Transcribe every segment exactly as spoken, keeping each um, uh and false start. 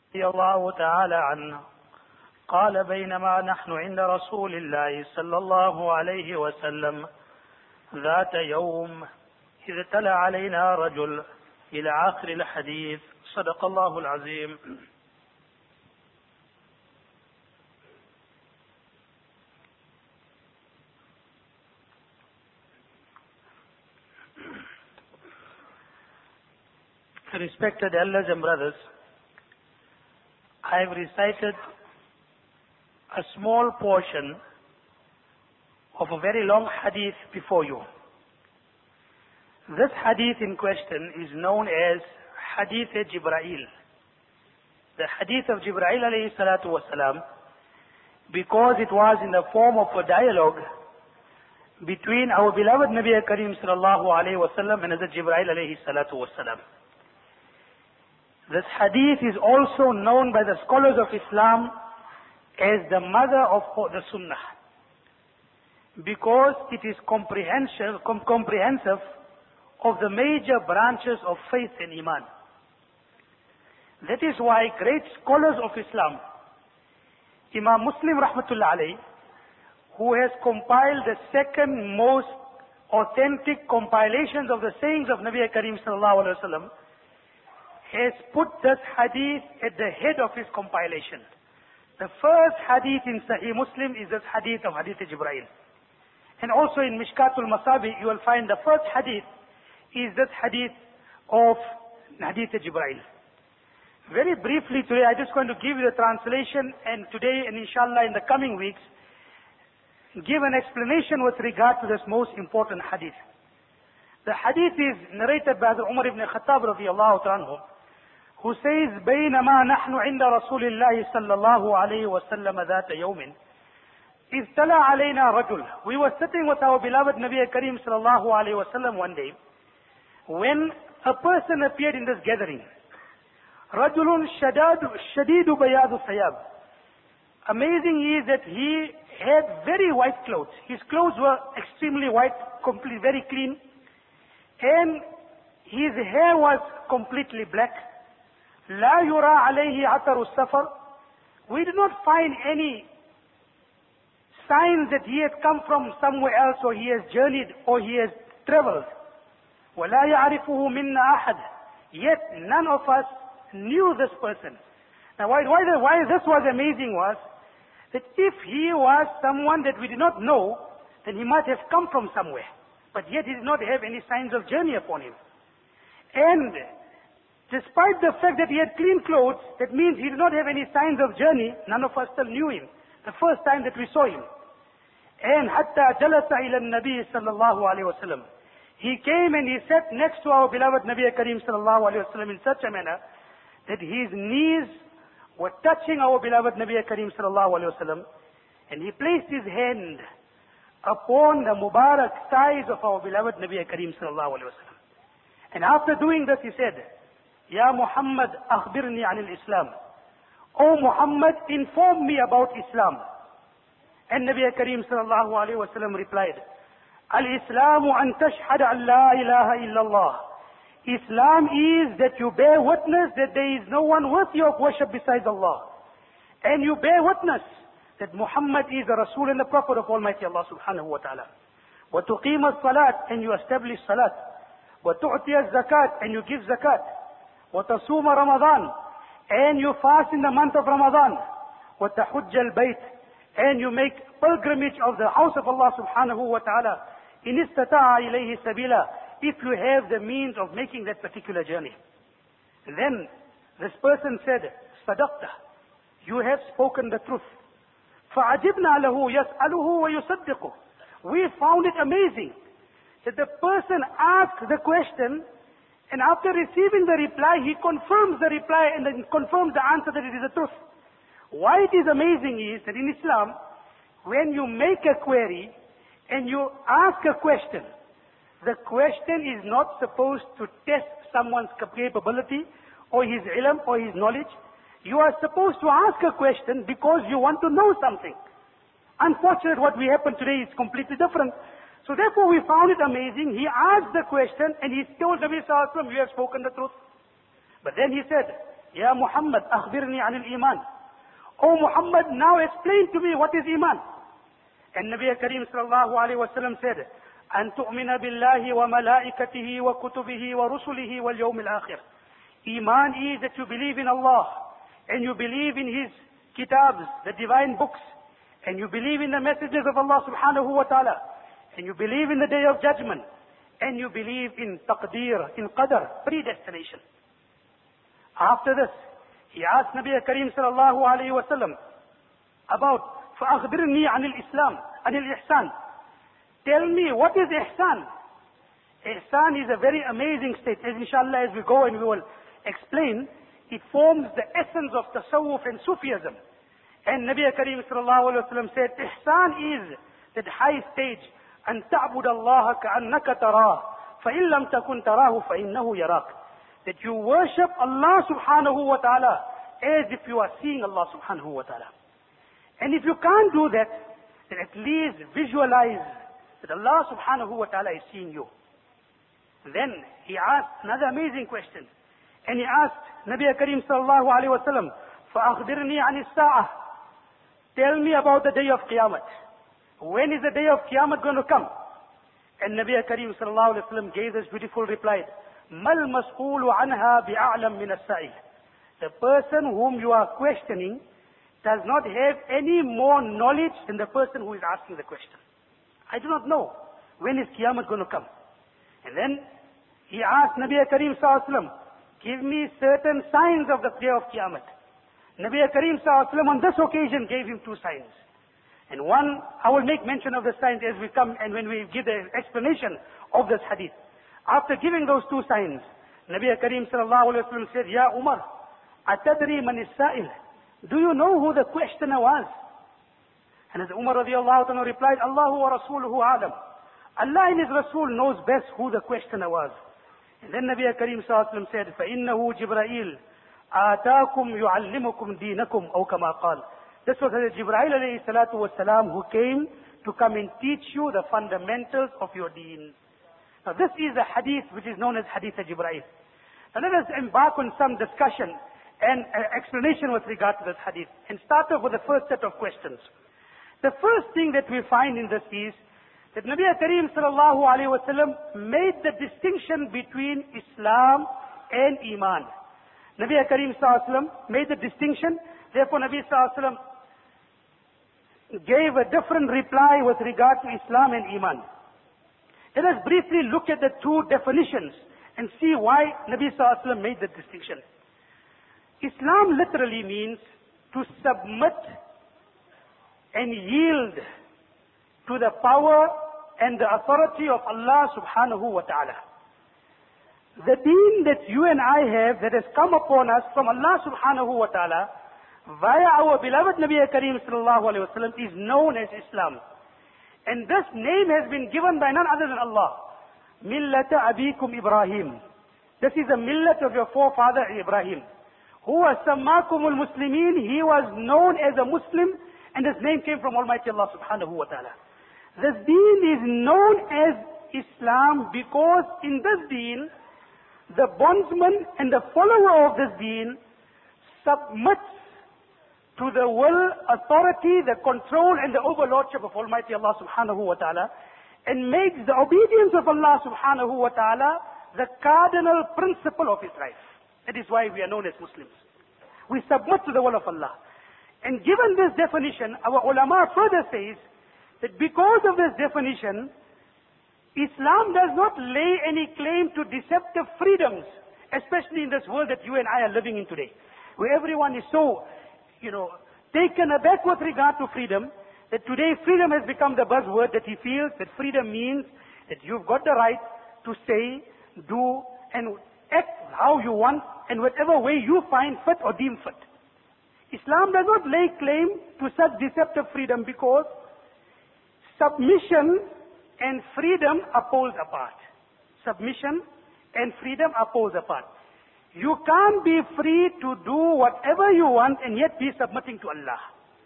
رضي الله تعالى عنه قال بينما نحن عند رسول الله صلى الله عليه وسلم ذات يوم إذ تلا علينا رجل إلى آخر الحديث. صدق الله العظيم. Respected elders and brothers, I have recited a small portion of a very long hadith before you. This hadith in question is known as Hadith Jibreel. The hadith of Jibreel alayhi salatu wasalam, because it was in the form of a dialogue between our beloved Nabi Kareem sallallahu alayhi wasallam and Hazrat Jibreel alayhi salatu wasalam. This hadith is also known by the scholars of Islam as the mother of the Sunnah, because it is comprehensive, com- comprehensive of the major branches of faith and Iman. That is why great scholars of Islam, Imam Muslim rahmatullah alayhi, who has compiled the second most authentic compilations of the sayings of Nabi Kareem sallallahu alayhi wa sallam, has put this hadith at the head of his compilation. The first hadith in Sahih Muslim is this hadith of Hadith Jibreel. And also in Mishkatul Masabi, you will find the first hadith is this hadith of Hadith Jibreel. Very briefly today, I'm just going to give you the translation, and today and inshallah in the coming weeks, give an explanation with regard to this most important hadith. The hadith is narrated by Umar ibn Khattab radiyallahu anhu, who says, بينما نحن عند رسول الله صلى الله عليه وسلم ذات يوم إذ تلا علينا رجل. We were sitting with our beloved Nabi Kareem صلى الله عليه وسلم one day, when a person appeared in this gathering. رجل شداد شديد بياض الثياب. Amazing is that he had very white clothes. His clothes were extremely white, completely very clean, and his hair was completely black. لا يرى عليه عثر السفر. We did not find any signs that he had come from somewhere else, or he has journeyed, or he has traveled. ولا يعرفه منا أحد. Yet none of us knew this person. Now why, why, why this was amazing was that if he was someone that we did not know, then he might have come from somewhere. But yet he did not have any signs of journey upon him. And despite the fact that he had clean clothes, that means he did not have any signs of journey. None of us still knew him the first time that we saw him. And حتى جلس إلى النبي صلى الله عليه وسلم. He came and he sat next to our beloved Nabi Kareem صلى الله عليه وسلم in such a manner that his knees were touching our beloved Nabi Kareem صلى الله عليه وسلم, and he placed his hand upon the Mubarak thighs of our beloved Nabi Kareem صلى الله عليه وسلم. And after doing this, he said, Ya Muhammad, akhbirni anil Islam. O Muhammad, inform me about Islam. And Nabi Kareem sallallahu alayhi wa sallam replied, Al-Islamu an tashhad an la ilaha illallah. Islam is that you bear witness that there is no one worthy of worship besides Allah. And you bear witness that Muhammad is the Rasul and the Prophet of Almighty Allah subhanahu wa ta'ala. وَتُقِيمَ الصَّلَاةِ, and you establish salat. وَتُعْتِيَ الزَّكَاةِ, and you give zakat. وَتَصُومَ رَمَضَانِ, and you fast in the month of Ramadan. وَتَحُجَّ الْبَيْتِ, and you make pilgrimage of the house of Allah subhanahu wa ta'ala. إِنِ اسْتَطَاعَ إِلَيْهِ سَبِيلًا, if you have the means of making that particular journey. Then this person said, صَدَقْتَ, you have spoken the truth. فَعَجِبْنَا لَهُ يَسْأَلُهُ وَيُصَدِّقُهُ. We found it amazing that the person asked the question, and after receiving the reply, he confirms the reply and then confirms the answer that it is the truth. Why it is amazing is that in Islam, when you make a query and you ask a question, the question is not supposed to test someone's capability or his ilm or his knowledge. You are supposed to ask a question because you want to know something. Unfortunately, what we happen today is completely different. So therefore we found it amazing. He asked the question and he told Nabi Sallallahu Alaihi Wasallam, you have spoken the truth. But then he said, Ya Muhammad, akhbirni anil iman. Oh Muhammad, now explain to me what is iman. And Nabi Kareem sallallahu alayhi wa sallam said, أن تؤمن بالله وملائكته وكتبه ورسله واليوم الآخر. Iman is that you believe in Allah, and you believe in His kitabs, the divine books, and you believe in the messages of Allah subhanahu wa ta'ala, and you believe in the day of judgment, and you believe in taqdeer, in qadar, predestination. After this, he asked Nabi Kareem sallallahu alayhi wa sallam about فَأَخْبِرْنِي عَنِ الْإِسْلَامِ عَنِ الْإِحْسَانِ. Tell me, what is ihsan? Ihsan is a very amazing state. As inshallah, as we go and we will explain, it forms the essence of tasawwuf and Sufism. And Nabi Kareem sallallahu alayhi wa sallam said, ihsan is that high stage, أن تعبد الله كأنك تراه فإن لم تكن تراه فإنه يراك. That you worship Allah subhanahu wa ta'ala as if you are seeing Allah subhanahu wa ta'ala. And if you can't do that, then at least visualize that Allah subhanahu wa ta'ala is seeing you. Then he asked another amazing question. And he asked Nabi Kareem sallallahu alayhi wa sallam, فَأَخْبِرْنِي عَنِ السَّاعَةِ. Tell me about the day of Qiyamah. When is the day of Qiyamah going to come? And Nabi Kareem sallallahu alayhi wa sallam gave this beautiful reply. مَا الْمَسْئُولُ عَنْهَا بِأَعْلَمْ مِنَ السَّائِلِ. The person whom you are questioning does not have any more knowledge than the person who is asking the question. I do not know when is Qiyamah going to come. And then he asked Nabi Kareem sallallahu alayhi wa sallam, give me certain signs of the day of Qiyamah. Nabi Kareem sallallahu alayhi wa sallam on this occasion gave him two signs. And one, I will make mention of the signs as we come and when we give the explanation of this hadith. After giving those two signs, Nabi Kareem sallallahu alayhi wa sallam said, Ya Umar, atadri man is-sa'il. Do you know who the questioner was? And as Umar radiallahu anhu replied, Allahu wa rasuluhu alam. Allah and His Rasul knows best who the questioner was. And then Nabi Kareem sallallahu alayhi wa sallam said, فَإِنَّهُ جِبْرَائِيل آتَاكُمْ يُعَلِّمُكُمْ دِينَكُمْ أَوْ كَمَا قَالَ. This was Hazrat Jibreel alayhi salatu wasalam who came to come and teach you the fundamentals of your deen. Now this is the hadith which is known as Hadith of Jibreel. Now let us embark on some discussion and uh, explanation with regard to this hadith. And start off with the first set of questions. The first thing that we find in this is that Nabi Kareem sallallahu alayhi wa sallam made the distinction between Islam and Iman. Nabi Kareem sallallahu alayhi wa sallam made the distinction. Therefore Nabi sallallahu alayhi wa sallam gave a different reply with regard to Islam and Iman. Let us briefly look at the two definitions and see why Nabi sallallahu alayhi wa sallam made the distinction. Islam literally means to submit and yield to the power and the authority of Allah subhanahu wa ta'ala. The deen that you and I have that has come upon us from Allah subhanahu wa ta'ala via our beloved Nabi Kareem sallallahu alayhi wa sallam is known as Islam. And this name has been given by none other than Allah. Millata abikum Ibrahim. This is the millat of your forefather Ibrahim. Huwa sammakumul muslimin. He was known as a Muslim and his name came from Almighty Allah subhanahu wa ta'ala. This deen is known as Islam because in this deen, the bondsman and the follower of this deen submits to the will, authority, the control and the overlordship of Almighty Allah subhanahu wa ta'ala and makes the obedience of Allah subhanahu wa ta'ala the cardinal principle of his life. That is why we are known as Muslims. We submit to the will of Allah. And given this definition, our ulama further says that because of this definition, Islam does not lay any claim to deceptive freedoms, especially in this world that you and I are living in today, where everyone is so, you know, taken aback with regard to freedom, that today freedom has become the buzzword that he feels that freedom means that you've got the right to say, do, and act how you want, and whatever way you find fit or deem fit. Islam does not lay claim to such deceptive freedom because submission and freedom are poles apart. Submission and freedom are poles apart. You can't be free to do whatever you want and yet be submitting to Allah.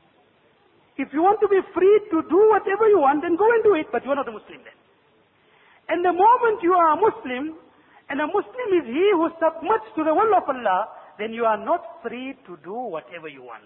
If you want to be free to do whatever you want, then go and do it, but you are not a Muslim then. And the moment you are a Muslim, and a Muslim is he who submits to the will of Allah, then you are not free to do whatever you want.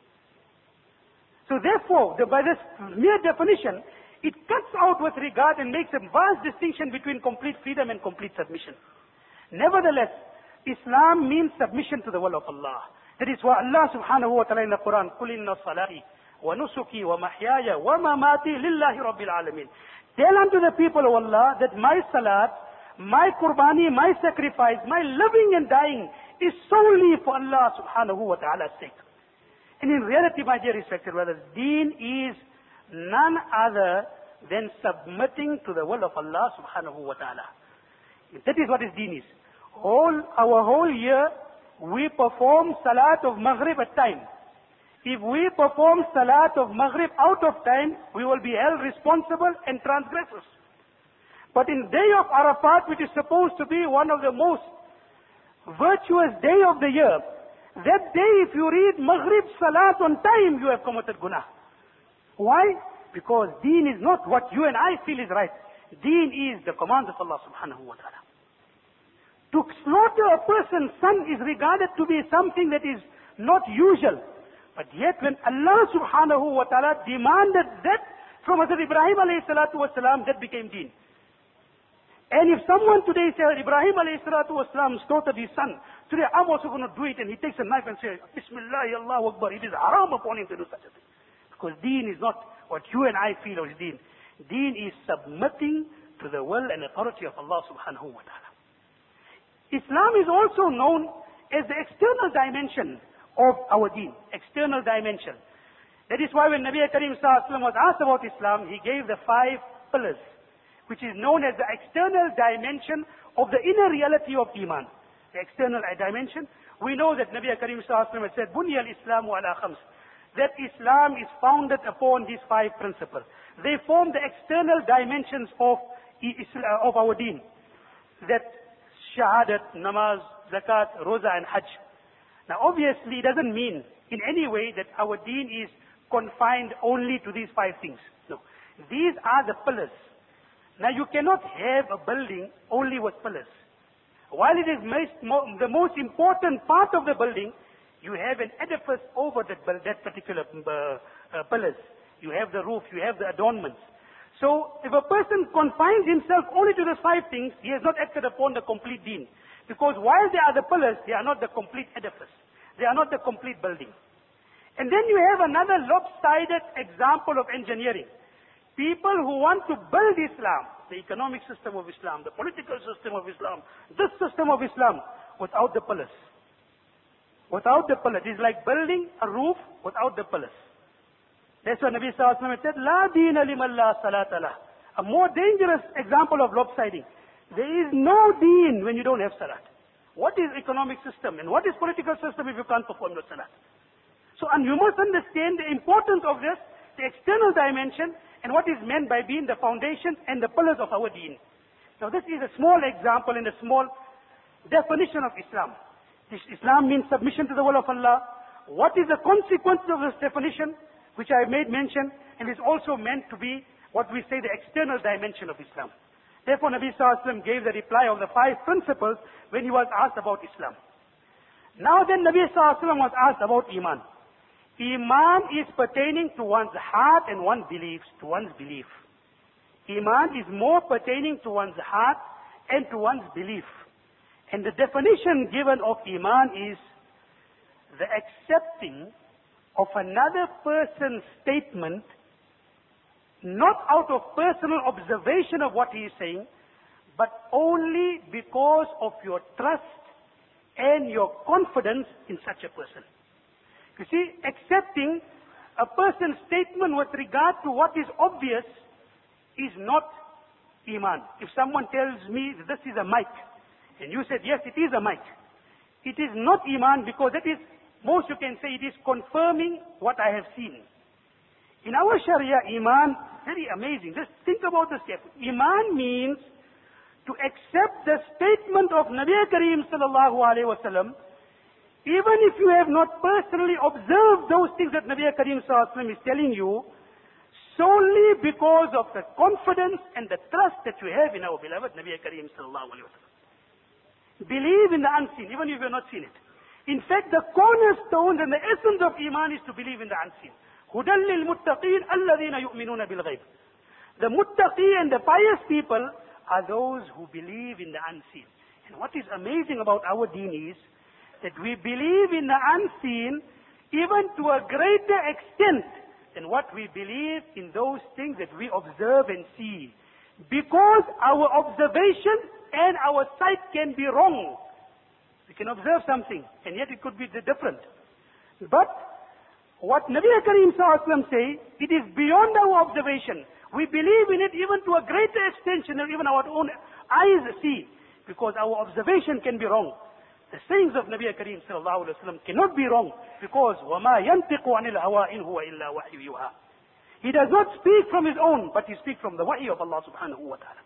So therefore, the, by this mere definition, it cuts out with regard and makes a vast distinction between complete freedom and complete submission. Nevertheless, Islam means submission to the will of Allah. That is why Allah subhanahu wa ta'ala in the Quran, قُلْ إِنَّ صَلَاتِي وَنُسُكِي وَمَحْيَايَ وَمَمَاتِي لِلَّهِ رَبِّ الْعَالَمِينَ. Tell unto the people of Allah that my salat, my qurbani, my sacrifice, my living and dying is solely for Allah subhanahu wa ta'ala's sake. And in reality, my dear respected brothers, deen is none other than submitting to the will of Allah subhanahu wa ta'ala. That is what his deen is. Whole, our whole year, we perform salat of maghrib at time. If we perform salat of maghrib out of time, we will be held responsible and transgressors. But in day of Arafat, which is supposed to be one of the most virtuous day of the year, that day if you read maghrib salat on time, you have committed guna. Why? Because deen is not what you and I feel is right. Deen is the command of Allah subhanahu wa ta'ala. To slaughter a person's son is regarded to be something that is not usual. But yet when Allah subhanahu wa ta'ala demanded that from Hazrat Ibrahim alayhi salatu wasalam, that became deen. And if someone today says, Ibrahim alayhi salatu wasalam slaughtered his son, today I'm also going to do it, and he takes a knife and says, Bismillah, Allahu Akbar, it is haram upon him to do such a thing. Because deen is not what you and I feel is deen. Deen is submitting to the will and authority of Allah subhanahu wa ta'ala. Islam is also known as the external dimension of our deen. External dimension. That is why when Nabi Karim sallallahu alaihi wasallam was asked about Islam, he gave the five pillars, which is known as the external dimension of the inner reality of Iman. The external dimension. We know that Nabi Karim sallallahu alaihi wasallam had said, Bunya al-Islamu ala khams. That Islam is founded upon these five principles. They form the external dimensions of, of our deen. That shahadat, namaz, zakat, roza and hajj. Now obviously it doesn't mean in any way that our deen is confined only to these five things. No. These are the pillars. Now you cannot have a building only with pillars. While it is most, mo the most important part of the building, you have an edifice over that, that particular uh, uh, pillars. You have the roof, you have the adornments. So if a person confines himself only to the five things, he has not acted upon the complete deen. Because while they are the pillars, they are not the complete edifice. They are not the complete building. And then you have another lopsided example of engineering. People who want to build Islam, the economic system of Islam, the political system of Islam, this system of Islam, without the pillars. Without the pillars. It's like building a roof without the pillars. That's what Nabi sallallahu alaihi wasallam said, La deena liman la salata lah. A more dangerous example of lopsiding. There is no deen when you don't have salat. What is economic system and what is political system if you can't perform your salat? So, and you must understand the importance of this, the external dimension, and what is meant by being the foundation and the pillars of our deen. Now this is a small example and a small definition of Islam. This Islam means submission to the will of Allah. What is the consequence of this definition, which I made mention, and is also meant to be what we say the external dimension of Islam. Therefore, Nabi sallallahu alaihi wasallam gave the reply of the five principles when he was asked about Islam. Now then, Nabi sallallahu alaihi wasallam was asked about Iman. Iman is pertaining to one's heart and one's beliefs, to one's belief. Iman is more pertaining to one's heart and to one's belief. And the definition given of Iman is the accepting of another person's statement, not out of personal observation of what he is saying, but only because of your trust and your confidence in such a person. You see, accepting a person's statement with regard to what is obvious is not Iman. If someone tells me that this is a mic, and you said, yes, it is a mic, it is not Iman, because that is, most you can say, it is confirming what I have seen. In our Sharia, Iman, very amazing. Just think about this carefully. Iman means to accept the statement of Nabi Kareem sallallahu alayhi wa sallam, even if you have not personally observed those things that Nabi Kareem sallallahu alayhi wa sallam is telling you, solely because of the confidence and the trust that you have in our beloved Nabi Kareem sallallahu alayhi wa sallam. Believe in the unseen, even if you have not seen it. In fact, the cornerstone and the essence of Iman is to believe in the unseen. هُدًى لِلْمُتَّقِينَ الَّذِينَ يُؤْمِنُونَ بِالْغَيْبِ. The muttaqi and the pious people are those who believe in the unseen. And what is amazing about our deen is that we believe in the unseen even to a greater extent than what we believe in those things that we observe and see. Because our observation and our sight can be wrong. We can observe something, and yet it could be different. But what Nabi Kareem Sallallahu Alaihi Wasallam say, it is beyond our observation. We believe in it even to a greater extension than even our own eyes see, because our observation can be wrong. The sayings of Nabi Kareem Sallallahu Alaihi Wasallam cannot be wrong, because وَمَا يَنْتِقُ عَنِ الْهَوَىٰ إِنْ هُوَ إِلَّا وَحْيُ يُوحَىٰ. He does not speak from his own, but he speaks from the wahy of Allah subhanahu wa ta'ala.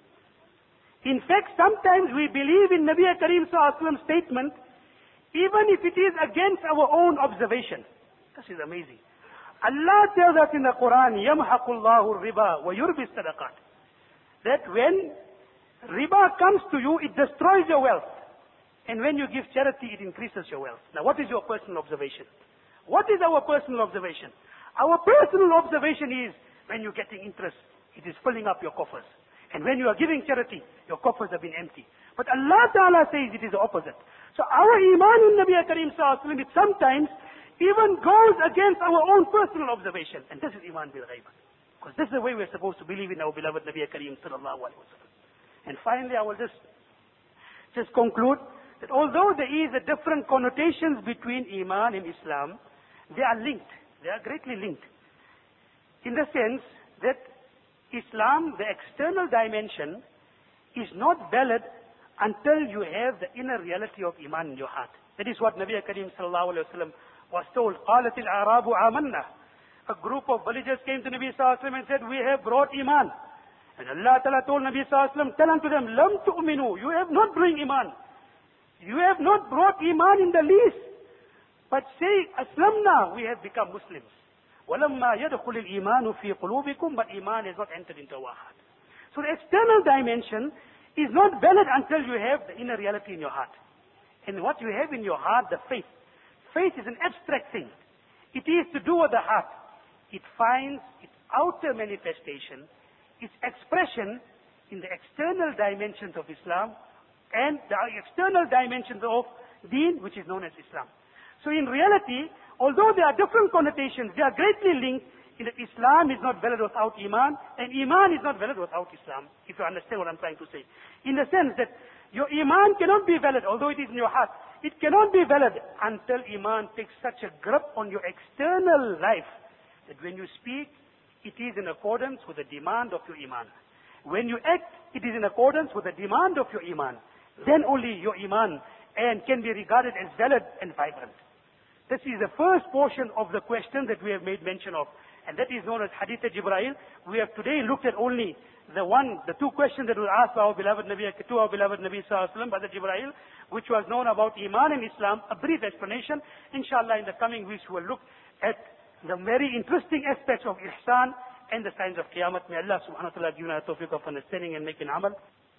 In fact, sometimes we believe in Nabi Kareem Sallallahu Alaihi Wasallam's statement, even if it is against our own observation. This is amazing. Allah tells us in the Quran, يَمْحَقُ اللَّهُ الرِّبَى وَيُرْبِي الصَّدَقَاتِ, that when riba comes to you, it destroys your wealth. And when you give charity, it increases your wealth. Now, what is your personal observation? What is our personal observation? Our personal observation is, when you're getting interest, it is filling up your coffers. And when you are giving charity, your coffers have been empty. But Allah Ta'ala says it is the opposite. So our iman in Nabi Kareem Sallallahu Alaihi Wasallam, it sometimes even goes against our own personal observation. And this is iman bil ghaib. Because this is the way we're supposed to believe in our beloved Nabi Kareem Sallallahu Alaihi Wasallam. And finally, I will just, just conclude that although there is a different connotations between iman and Islam, they are linked. They are greatly linked. In the sense that Islam, the external dimension, is not valid until you have the inner reality of iman in your heart. That is what Nabi Kareem Sallallahu Alaihi Wasallam was told. قَالَتِ الْأَعْرَابُ آمَنَّا. A group of villagers came to Nabi Sallallahu Alaihi Wasallam and said, we have brought iman. And Allah Ta'ala told Nabi Sallallahu Alaihi Wasallam, tell unto them, لَمْ تُؤْمِنُوا. You have not bring iman. You have not brought iman in the least. But say, Aslamna, we have become Muslims. وَلَمَّا يَدْخُلِ الْإِيمَانُ فِي قُلُوبِكُمْ. But iman has not entered into our heart. So the external dimension is not valid until you have the inner reality in your heart. And what you have in your heart, the faith. Faith is an abstract thing. It is to do with the heart. It finds its outer manifestation, its expression in the external dimensions of Islam and the external dimensions of Deen, which is known as Islam. So in reality, although there are different connotations, they are greatly linked in that Islam is not valid without Iman, and Iman is not valid without Islam, if you understand what I'm trying to say. In the sense that your Iman cannot be valid, although it is in your heart. It cannot be valid until Iman takes such a grip on your external life that when you speak, it is in accordance with the demand of your Iman. When you act, it is in accordance with the demand of your Iman. Then only your Iman and can be regarded as valid and vibrant. This is the first portion of the question that we have made mention of, and that is known as Hadith Jibreel. We have today looked at only the one, the two questions that were asked by our beloved Nabi, to our beloved Nabi Sallallahu Alaihi Wasallam by the Jibreel, which was known about Iman and Islam, a brief explanation. Inshallah, in the coming weeks we will look at the very interesting aspects of Ihsan and the signs of Qiyamah. May Allah subhanahu wa ta'ala give us the tawfiq of understanding and making amal.